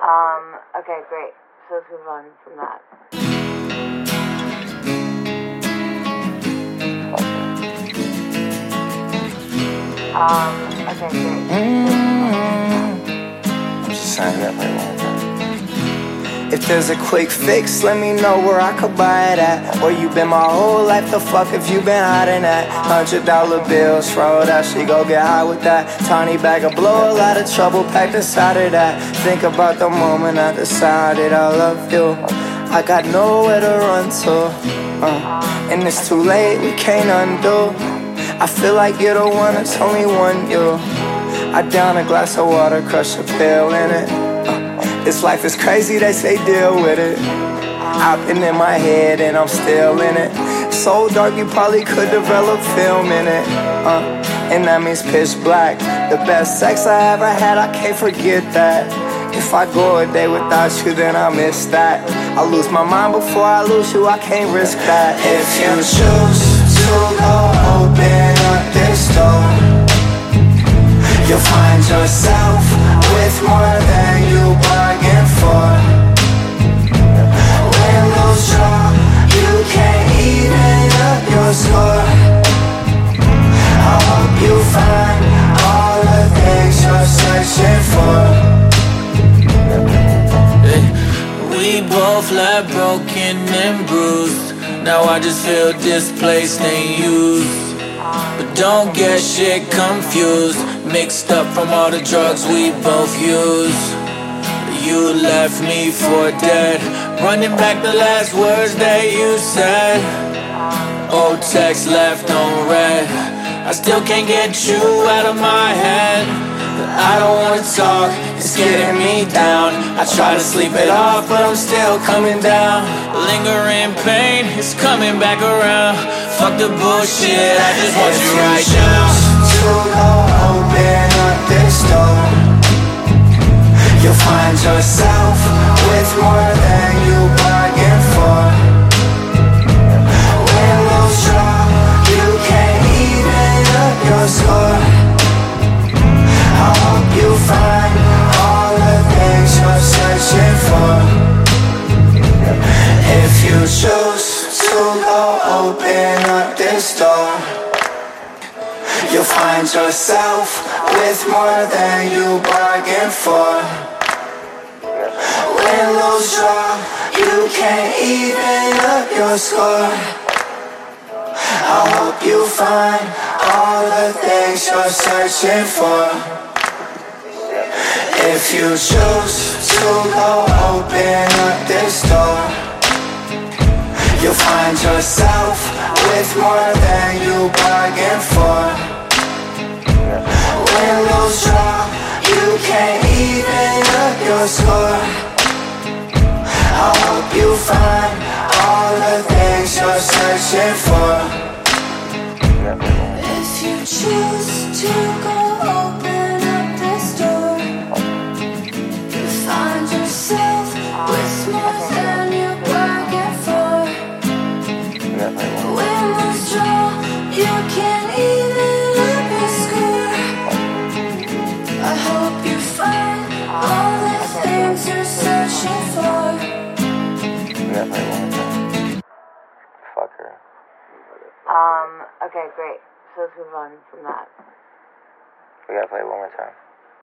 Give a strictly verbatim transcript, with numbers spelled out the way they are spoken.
Um, okay, great. So let's move on from that. Um, okay, great. Mm-hmm. I'm just saying that for a long time. If there's a quick fix, let me know where I could buy it at. Or you been my whole life, the fuck if you been hiding at. Hundred dollar bills, throw that shit, go get high with that. Tiny bag of blow, a lot of trouble packed inside of that. Think about the moment I decided I love you. I got nowhere to run to, uh, and it's too late, we can't undo. I feel like you're the one, it's only one you. I down a glass of water, crush a pill in it. This life is crazy, they say deal with it. I've been in my head and I'm still in it. So dark you probably could develop film in it, uh, and that means pitch black. The best sex I ever had, I can't forget that. If I go a day without you, then I miss that. I lose my mind before I lose you, I can't risk that. If you choose to go open up this door, you'll find yourself with more than you bargained for. When those draw, you can't even up your score. I hope you find all the things you're searching for. We both left broken and bruised. Now I just feel displaced and used. But don't get shit confused, mixed up from all the drugs we both use. You left me for dead, running back the last words that you said. Old text left on read, I still can't get you out of my head. I don't wanna talk, it's getting me down. I try to sleep it off, but I'm still coming down. Lingering pain is coming back around. Fuck the bullshit, I just want you right now. To go open up this door, you'll find yourself with more than you bargained for. When those draw, you can't even up your score. I hope you find all the things you're searching for. If you choose to go open up this door, you'll find yourself with more than you bargained for. When those draw, you can't even up your score. I hope you find all the things you're searching for. If you choose to go open up this door, you'll find yourself with more than you bargained for. When those draw, you can't even up your score. I hope you find all the things you're searching for. If you choose to go open up this door, you'll find yourself with more than you bargained for. When those draw, you can't even up your score. I hope you find all the things you're searching for. Fuck her. Um, okay, great. So let's move on from that. We gotta play it one more time.